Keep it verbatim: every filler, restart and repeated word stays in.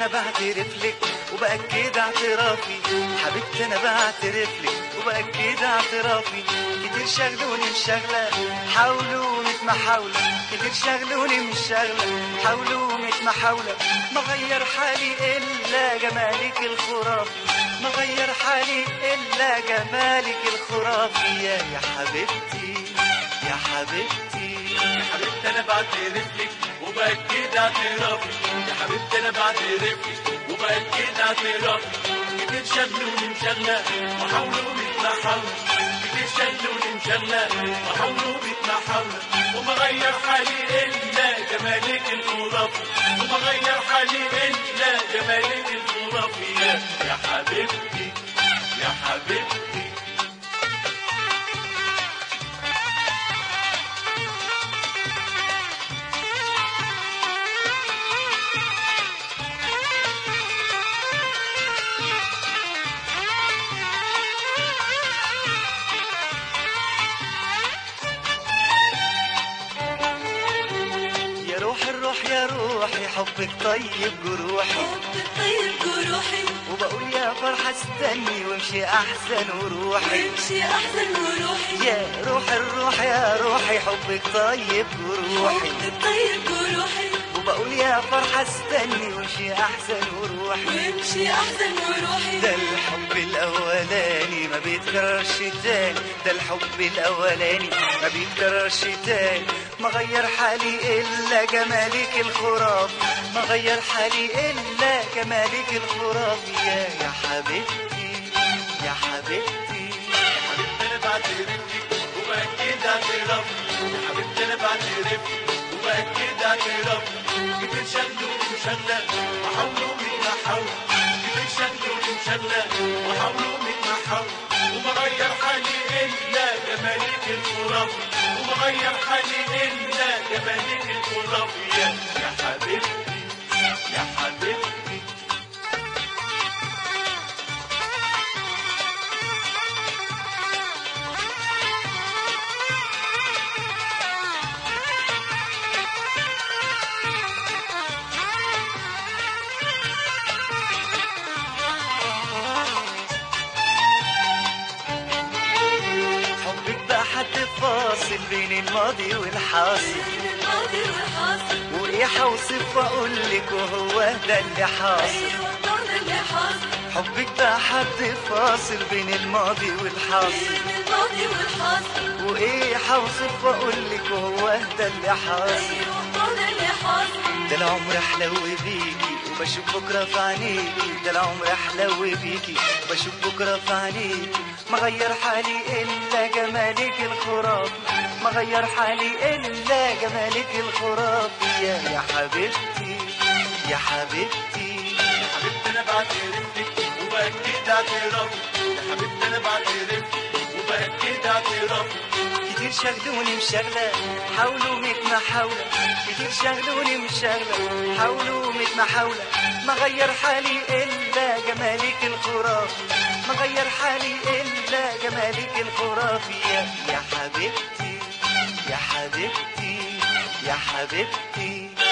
انا بعترف لك وبأكد اعترافي، حبيبتي انا بعترف لك وبأكد اعترافي. كتير شغلوني مش شغلة حاولوا ميت محاولة، كتير شغلوني مش شغلة حاولوا ميت محاولة. ما غير حالي الا جمالك الخرافي، ما غير حالي الا جمالك الخرافي. يا يا حبيبتي يا حبيبتي يا حبيبتي انا بعترف لك وبأكد اعترافي، يا حبيبتي انا بعترف لك وبأكد اعترافي. كتير شغلوني مشغلة وحاولوا ميت محاولة، كتير شغلوني مشغلة وحاولوا ميت محاولة. وما غير حالي الا جمالك الخرافي، وما غير حالي الا جمالك الخرافي. يا يا حبيبتي يا حبيبتي. يا روحي حبك طيب جروحي، حبك طيب جروحي. وبقول يا فرحة استني وامشي أحسن وروحي، وامشي أحسن وروحي. يا روح الروح يا روحي حبك طيب جروحي، حبك طيب جروحي. وبقول يا فرحة استني وامشي أحسن وروحي، وامشي أحسن وروحي. ده الحب الأولاني ما بيتكررش تاني، ده الحب الأولاني ما بيتكررش تاني. ما غير حالي إلا جمالك الخرافي، ما غير حالي إلا جمالك الخرافي. يا يا حبيبتي يا حبيبتي يا حبيبتي انا بعترف لك وبأكد اعترافي، يا حبيبتي انا بعترف لك وبأكد اعترافي. كتير شغلوني مشغلة وحاولوا ميت محاولة، كتير شغلوني مشغلة وحاولوا ميت محاولة. وما غير حالي الا جمالك الخرافي، وما غير حالي الا جمالك الخرافي. يا يا حبيبتي يا حبيبتي. فاصل بين الماضي والحاصل، بين الماضي والحاصل. وايه حوصف واقول لك وهو ده اللي حاصل. أيوة ده اللي حاصل. حبك ده حد فاصل بين الماضي والحاصل، بين الماضي والحاصل. وايه حوصف واقول لك وهو ده اللي حاصل. أيوة ده اللي حاصل. ده العمر حلو بيكي وبشوف بكره في عينيكي، ده العمر حلو بيكي وبشوف بكره في عينيكي. ما غير حالي الا جمالك الخرافي، ما غير حالي الا جمالك الخرافي. يا يا حبيبتي يا حبيبتي يا حبيبتي انا بعترف لك وبأكد اعترافي، يا حبيبتي انا بعترف لك وبأكد اعترافي. كتير شغلوني مش شغلة حاولوا ميت محاولة، كتير شغلوني مش شغلة حاولوا ميت محاولة. ما غير حالي إلا جمالك الخرافي، ما غير حالي إلا جمالك الخرافي. يا يا حبيبتي يا حبيبتي يا حبيبتي.